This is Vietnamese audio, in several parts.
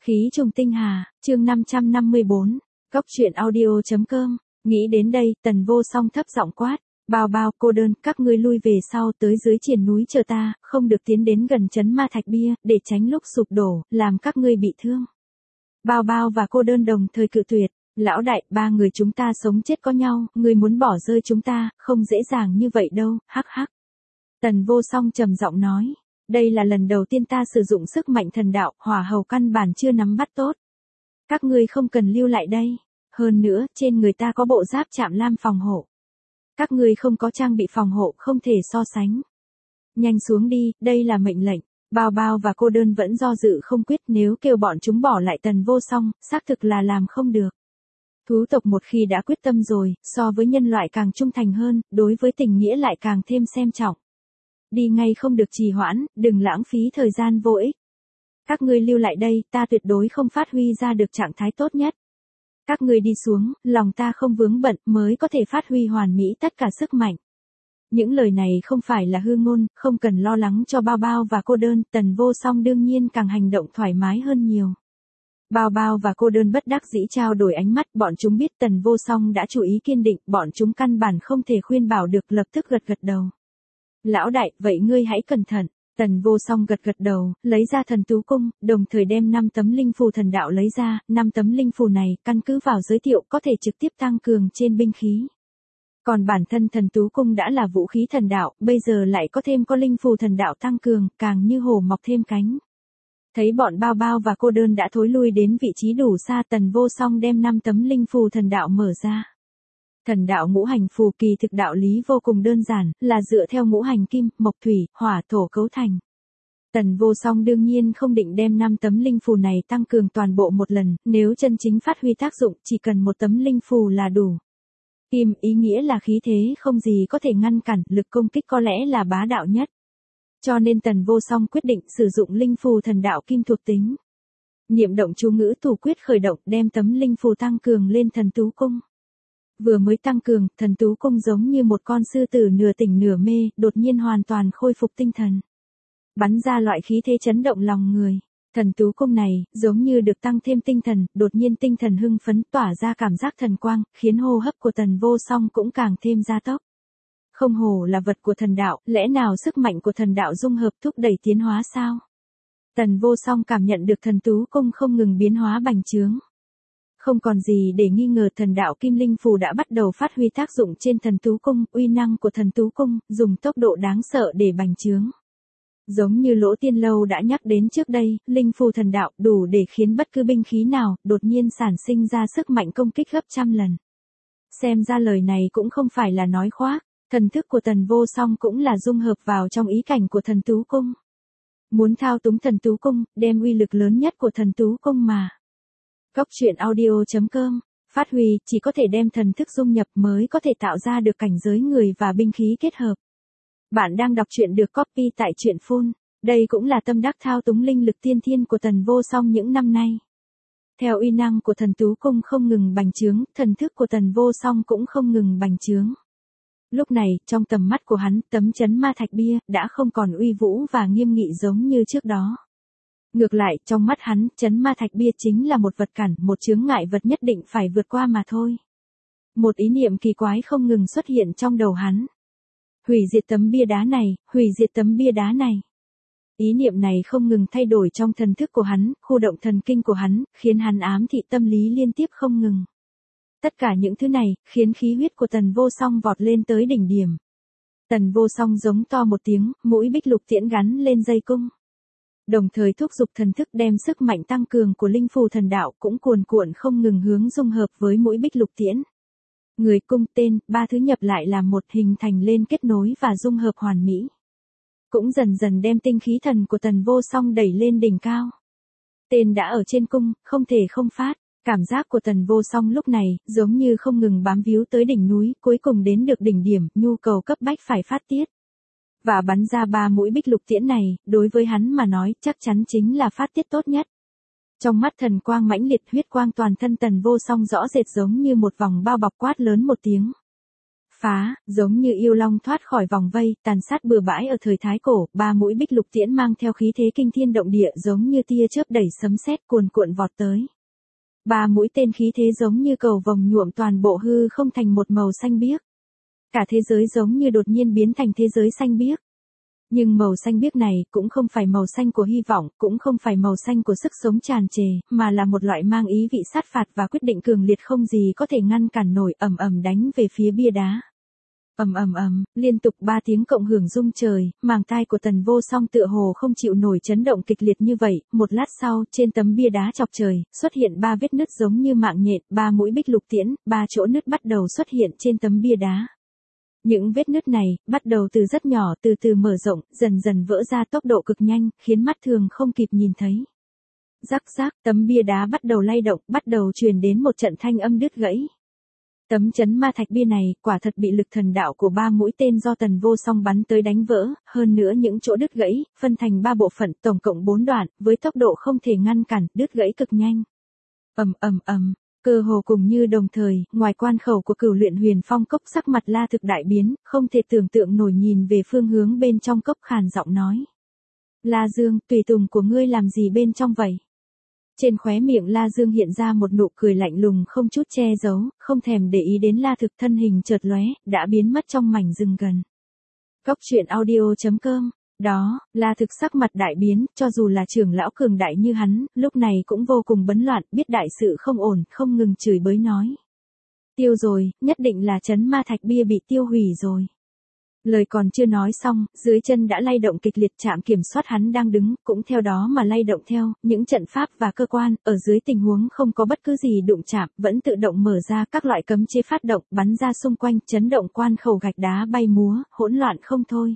Khí trùng tinh hà, chương 554, Cốc truyện audio.com, nghĩ đến đây, Tần Vô Song thấp giọng quát, bao bao, cô đơn, các ngươi lui về sau tới dưới triền núi chờ ta, không được tiến đến gần trấn ma thạch bia, để tránh lúc sụp đổ, làm các ngươi bị thương. Bao bao và cô đơn đồng thời cự tuyệt, lão đại, ba người chúng ta sống chết có nhau, ngươi muốn bỏ rơi chúng ta, không dễ dàng như vậy đâu, hắc hắc. Tần Vô Song trầm giọng nói. Đây là lần đầu tiên ta sử dụng sức mạnh thần đạo, hỏa hầu căn bản chưa nắm bắt tốt. Các ngươi không cần lưu lại đây. Hơn nữa, trên người ta có bộ giáp chạm lam phòng hộ. Các ngươi không có trang bị phòng hộ, không thể so sánh. Nhanh xuống đi, đây là mệnh lệnh. Bao bao và cô đơn vẫn do dự không quyết, nếu kêu bọn chúng bỏ lại Tần Vô Song, xác thực là làm không được. Thú tộc một khi đã quyết tâm rồi, so với nhân loại càng trung thành hơn, đối với tình nghĩa lại càng thêm xem trọng. Đi ngay không được trì hoãn, đừng lãng phí thời gian vô ích. Các ngươi lưu lại đây, ta tuyệt đối không phát huy ra được trạng thái tốt nhất. Các ngươi đi xuống, lòng ta không vướng bận mới có thể phát huy hoàn mỹ tất cả sức mạnh. Những lời này không phải là hư ngôn, không cần lo lắng cho bao bao và cô đơn, Tần Vô Song đương nhiên càng hành động thoải mái hơn nhiều. Bao bao và cô đơn bất đắc dĩ trao đổi ánh mắt, bọn chúng biết Tần Vô Song đã chủ ý kiên định, bọn chúng căn bản không thể khuyên bảo được, lập tức gật gật đầu. Lão đại, vậy ngươi hãy cẩn thận. Tần Vô Song gật gật đầu, lấy ra thần tú cung, đồng thời đem 5 tấm linh phù thần đạo lấy ra, 5 tấm linh phù này, căn cứ vào giới thiệu có thể trực tiếp tăng cường trên binh khí. Còn bản thân thần tú cung đã là vũ khí thần đạo, bây giờ lại có thêm có linh phù thần đạo tăng cường, càng như hổ mọc thêm cánh. Thấy bọn bao bao và cô đơn đã thối lui đến vị trí đủ xa, Tần Vô Song đem 5 tấm linh phù thần đạo mở ra. Thần đạo ngũ hành phù kỳ thực đạo lý vô cùng đơn giản, là dựa theo ngũ hành kim, mộc thủy, hỏa thổ cấu thành. Tần Vô Song đương nhiên không định đem 5 tấm linh phù này tăng cường toàn bộ một lần, nếu chân chính phát huy tác dụng chỉ cần một tấm linh phù là đủ. Kim ý nghĩa là khí thế không gì có thể ngăn cản, lực công kích có lẽ là bá đạo nhất. Cho nên Tần Vô Song quyết định sử dụng linh phù thần đạo kim thuộc tính. Niệm động chú ngữ thủ quyết khởi động, đem tấm linh phù tăng cường lên thần tú cung. Vừa mới tăng cường, thần tú cung giống như một con sư tử nửa tỉnh nửa mê, đột nhiên hoàn toàn khôi phục tinh thần. Bắn ra loại khí thế chấn động lòng người. Thần tú cung này, giống như được tăng thêm tinh thần, đột nhiên tinh thần hưng phấn tỏa ra cảm giác thần quang, khiến hô hấp của Tần Vô Song cũng càng thêm gia tốc. Không hổ là vật của thần đạo, lẽ nào sức mạnh của thần đạo dung hợp thúc đẩy tiến hóa sao? Tần Vô Song cảm nhận được thần tú cung không ngừng biến hóa bành trướng. Không còn gì để nghi ngờ, thần đạo kim linh phù đã bắt đầu phát huy tác dụng trên thần tú cung, uy năng của thần tú cung, dùng tốc độ đáng sợ để bành trướng. Giống như Lỗ Tiên Lâu đã nhắc đến trước đây, linh phù thần đạo đủ để khiến bất cứ binh khí nào, đột nhiên sản sinh ra sức mạnh công kích gấp trăm lần. Xem ra lời này cũng không phải là nói khoác, thần thức của Tần Vô Song cũng là dung hợp vào trong ý cảnh của thần tú cung. Muốn thao túng thần tú cung, đem uy lực lớn nhất của thần tú cung mà. Cốc truyện audio.com, phát huy, chỉ có thể đem thần thức dung nhập mới có thể tạo ra được cảnh giới người và binh khí kết hợp. Bạn đang đọc truyện được copy tại truyện Full, đây cũng là tâm đắc thao túng linh lực tiên thiên của Tần Vô Song những năm nay. Theo uy năng của thần tú cung không ngừng bành trướng, thần thức của Tần Vô Song cũng không ngừng bành trướng. Lúc này, trong tầm mắt của hắn, tấm chấn ma thạch bia, đã không còn uy vũ và nghiêm nghị giống như trước đó. Ngược lại, trong mắt hắn, chấn ma thạch bia chính là một vật cản, một chướng ngại vật nhất định phải vượt qua mà thôi. Một ý niệm kỳ quái không ngừng xuất hiện trong đầu hắn. Hủy diệt tấm bia đá này, hủy diệt tấm bia đá này. Ý niệm này không ngừng thay đổi trong thần thức của hắn, khu động thần kinh của hắn, khiến hắn ám thị tâm lý liên tiếp không ngừng. Tất cả những thứ này, khiến khí huyết của Tần Vô Song vọt lên tới đỉnh điểm. Tần Vô Song giống to một tiếng, mũi bích lục tiễn gắn lên dây cung. Đồng thời thúc giục thần thức đem sức mạnh tăng cường của linh phù thần đạo cũng cuồn cuộn không ngừng hướng dung hợp với mũi bích lục tiễn. Người, cung, tên, ba thứ nhập lại làm một, hình thành lên kết nối và dung hợp hoàn mỹ. Cũng dần dần đem tinh khí thần của Tần Vô Song đẩy lên đỉnh cao. Tên đã ở trên cung, không thể không phát. Cảm giác của Tần Vô Song lúc này, giống như không ngừng bám víu tới đỉnh núi, cuối cùng đến được đỉnh điểm, nhu cầu cấp bách phải phát tiết. Và bắn ra 3 mũi bích lục tiễn này, đối với hắn mà nói, chắc chắn chính là phát tiết tốt nhất. Trong mắt thần quang mãnh liệt, huyết quang toàn thân Tần Vô Song rõ rệt giống như một vòng bao bọc, quát lớn một tiếng. phá, giống như yêu long thoát khỏi vòng vây, tàn sát bừa bãi ở thời Thái Cổ, 3 mũi bích lục tiễn mang theo khí thế kinh thiên động địa giống như tia chớp đẩy sấm sét cuồn cuộn vọt tới. 3 mũi tên khí thế giống như cầu vồng nhuộm toàn bộ hư không thành một màu xanh biếc. Cả thế giới giống như đột nhiên biến thành thế giới xanh biếc. Nhưng màu xanh biếc này cũng không phải màu xanh của hy vọng, cũng không phải màu xanh của sức sống tràn trề, mà là một loại mang ý vị sát phạt và quyết định cường liệt không gì có thể ngăn cản nổi, ầm ầm đánh về phía bia đá. Ầm ầm ầm, liên tục 3 tiếng cộng hưởng rung trời, màng tai của Tần Vô Song tựa hồ không chịu nổi chấn động kịch liệt như vậy, một lát sau, trên tấm bia đá chọc trời, xuất hiện 3 vết nứt giống như mạng nhện, 3 mũi bích lục tiễn, 3 chỗ nứt bắt đầu xuất hiện trên tấm bia đá. Những vết nứt này, bắt đầu từ rất nhỏ từ từ mở rộng, dần dần vỡ ra tốc độ cực nhanh, khiến mắt thường không kịp nhìn thấy. Rắc rắc, tấm bia đá bắt đầu lay động, bắt đầu truyền đến một trận thanh âm đứt gãy. Tấm chấn ma thạch bia này, quả thật bị lực thần đạo của 3 mũi tên do Tần Vô Song bắn tới đánh vỡ, hơn nữa những chỗ đứt gãy, phân thành 3 bộ phận, tổng cộng 4 đoạn, với tốc độ không thể ngăn cản, đứt gãy cực nhanh. Ầm ầm ầm. Cơ hồ cùng như đồng thời, ngoài quan khẩu của Cửu Luyện Huyền Phong cốc, sắc mặt La Thực đại biến, không thể tưởng tượng nổi nhìn về phương hướng bên trong cốc, khàn giọng nói: La Dương, tùy tùng của ngươi làm gì bên trong vậy? Trên khóe miệng La Dương hiện ra một nụ cười lạnh lùng không chút che giấu, không thèm để ý đến La Thực, thân hình chợt lóe, đã biến mất trong mảnh rừng gần. Cốc truyện audio.com. Đó, La Thực sắc mặt đại biến, cho dù là trưởng lão cường đại như hắn, lúc này cũng vô cùng bấn loạn, biết đại sự không ổn, không ngừng chửi bới nói: Tiêu rồi, nhất định là chấn ma thạch bia bị tiêu hủy rồi. Lời còn chưa nói xong, dưới chân đã lay động kịch liệt, trạm kiểm soát hắn đang đứng, cũng theo đó mà lay động theo, những trận pháp và cơ quan, ở dưới tình huống không có bất cứ gì đụng chạm, vẫn tự động mở ra các loại cấm chế phát động, bắn ra xung quanh, chấn động quan khẩu gạch đá bay múa, hỗn loạn không thôi.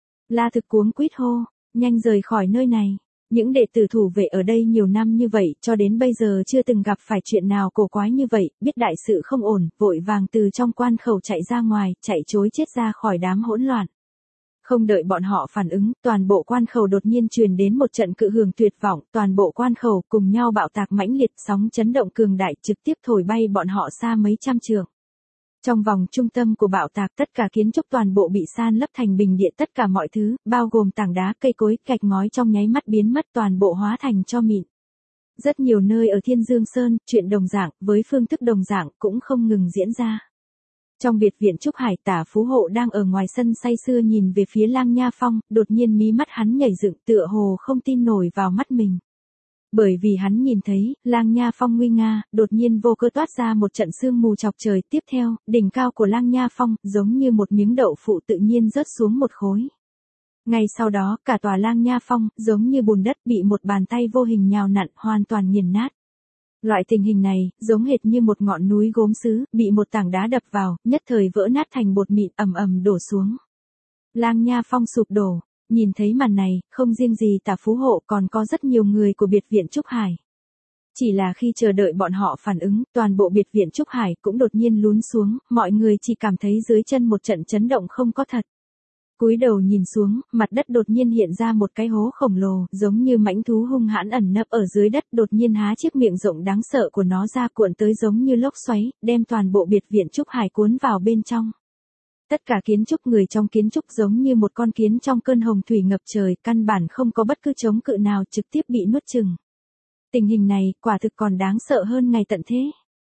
La Thực cuống quýt hô: Nhanh rời khỏi nơi này. Những đệ tử thủ vệ ở đây nhiều năm như vậy, cho đến bây giờ chưa từng gặp phải chuyện nào cổ quái như vậy, biết đại sự không ổn, vội vàng từ trong quan khẩu chạy ra ngoài, chạy trối chết ra khỏi đám hỗn loạn. Không đợi bọn họ phản ứng, toàn bộ quan khẩu đột nhiên truyền đến một trận cự hưởng tuyệt vọng, toàn bộ quan khẩu cùng nhau bạo tạc mãnh liệt, sóng chấn động cường đại trực tiếp thổi bay bọn họ xa mấy trăm trượng. Trong vòng trung tâm của bạo tạc, tất cả kiến trúc toàn bộ bị san lấp thành bình địa, tất cả mọi thứ, bao gồm tảng đá, cây cối, gạch ngói trong nháy mắt biến mất, toàn bộ hóa thành tro mịn. Rất nhiều nơi ở Thiên Dương Sơn, chuyện đồng dạng, với phương thức đồng dạng, cũng không ngừng diễn ra. Trong biệt viện Trúc Hải, Tả Phú Hộ đang ở ngoài sân say sưa nhìn về phía Lang Nha Phong, đột nhiên mí mắt hắn nhảy dựng, tựa hồ không tin nổi vào mắt mình. Bởi vì hắn nhìn thấy, Lang Nha Phong nguy nga, đột nhiên vô cơ toát ra một trận sương mù chọc trời, tiếp theo, đỉnh cao của Lang Nha Phong, giống như một miếng đậu phụ tự nhiên rớt xuống một khối. Ngay sau đó, cả tòa Lang Nha Phong, giống như bùn đất bị một bàn tay vô hình nhào nặn, hoàn toàn nghiền nát. Loại tình hình này, giống hệt như một ngọn núi gốm sứ, bị một tảng đá đập vào, nhất thời vỡ nát thành bột mịn, ầm ầm đổ xuống. Lang Nha Phong sụp đổ. Nhìn thấy màn này, không riêng gì Tả Phú Hộ, còn có rất nhiều người của biệt viện Trúc Hải. Chỉ là khi chờ đợi bọn họ phản ứng, toàn bộ biệt viện Trúc Hải cũng đột nhiên lún xuống, mọi người chỉ cảm thấy dưới chân một trận chấn động không có thật. Cúi đầu nhìn xuống, mặt đất đột nhiên hiện ra một cái hố khổng lồ, giống như mãnh thú hung hãn ẩn nấp ở dưới đất, đột nhiên há chiếc miệng rộng đáng sợ của nó ra, cuộn tới giống như lốc xoáy, đem toàn bộ biệt viện Trúc Hải cuốn vào bên trong. Tất cả kiến trúc, người trong kiến trúc giống như một con kiến trong cơn hồng thủy ngập trời, căn bản không có bất cứ chống cự nào, trực tiếp bị nuốt chửng. Tình hình này, quả thực còn đáng sợ hơn ngày tận thế.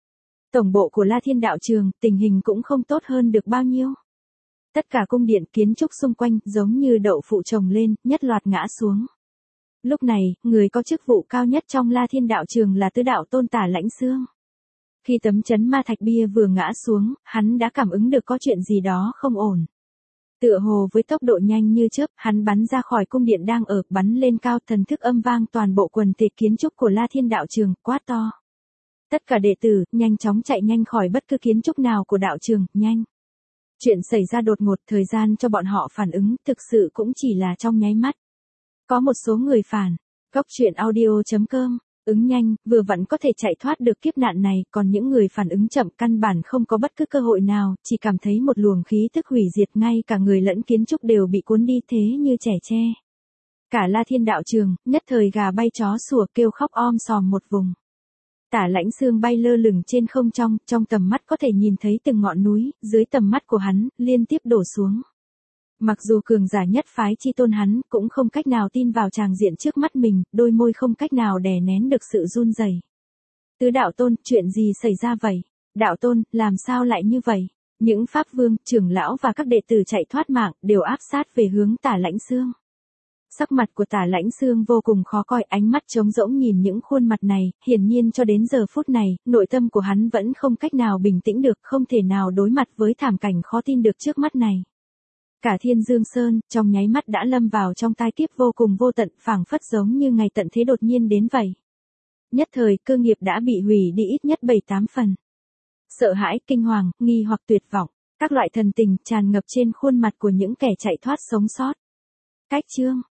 Tổng bộ của La Thiên Đạo Trường, tình hình cũng không tốt hơn được bao nhiêu. Tất cả cung điện, kiến trúc xung quanh, giống như đậu phụ trồng lên, nhất loạt ngã xuống. Lúc này, người có chức vụ cao nhất trong La Thiên Đạo Trường là Tứ Đạo Tôn Tả Lãnh Xương. Khi tấm chấn ma thạch bia vừa ngã xuống, hắn đã cảm ứng được có chuyện gì đó không ổn. Tựa hồ với tốc độ nhanh như chớp, hắn bắn ra khỏi cung điện đang ở, bắn lên cao, thần thức âm vang toàn bộ quần thể kiến trúc của La Thiên Đạo Trường, quát to. Tất cả đệ tử, nhanh chóng chạy nhanh khỏi bất cứ kiến trúc nào của đạo trường, nhanh. Chuyện xảy ra đột ngột, thời gian cho bọn họ phản ứng, thực sự cũng chỉ là trong nháy mắt. Có một số người phản. Cốc truyện audio.com. Ứng nhanh, vừa vặn có thể chạy thoát được kiếp nạn này, còn những người phản ứng chậm căn bản không có bất cứ cơ hội nào, chỉ cảm thấy một luồng khí tức hủy diệt, ngay cả người lẫn kiến trúc đều bị cuốn đi thế như trẻ tre. Cả La Thiên Đạo Trường, nhất thời gà bay chó sủa, kêu khóc om sòm một vùng. Tả Lãnh Xương bay lơ lửng trên không trong tầm mắt có thể nhìn thấy từng ngọn núi, dưới tầm mắt của hắn, liên tiếp đổ xuống. Mặc dù cường giả nhất phái chi tôn hắn, cũng không cách nào tin vào tràng diện trước mắt mình, đôi môi không cách nào đè nén được sự run rẩy. Tứ đạo tôn, chuyện gì xảy ra vậy? Đạo tôn, làm sao lại như vậy? Những pháp vương, trưởng lão và các đệ tử chạy thoát mạng, đều áp sát về hướng Tả Lãnh Xương. Sắc mặt của Tả Lãnh Xương vô cùng khó coi, ánh mắt trống rỗng nhìn những khuôn mặt này, hiển nhiên cho đến giờ phút này, nội tâm của hắn vẫn không cách nào bình tĩnh được, không thể nào đối mặt với thảm cảnh khó tin được trước mắt này. Cả Thiên Dương Sơn, trong nháy mắt đã lâm vào trong tai kiếp vô cùng vô tận, phảng phất giống như ngày tận thế đột nhiên đến vậy. Nhất thời, cơ nghiệp đã bị hủy đi ít nhất 7-8 phần. Sợ hãi, kinh hoàng, nghi hoặc tuyệt vọng, các loại thần tình tràn ngập trên khuôn mặt của những kẻ chạy thoát sống sót. Cách chương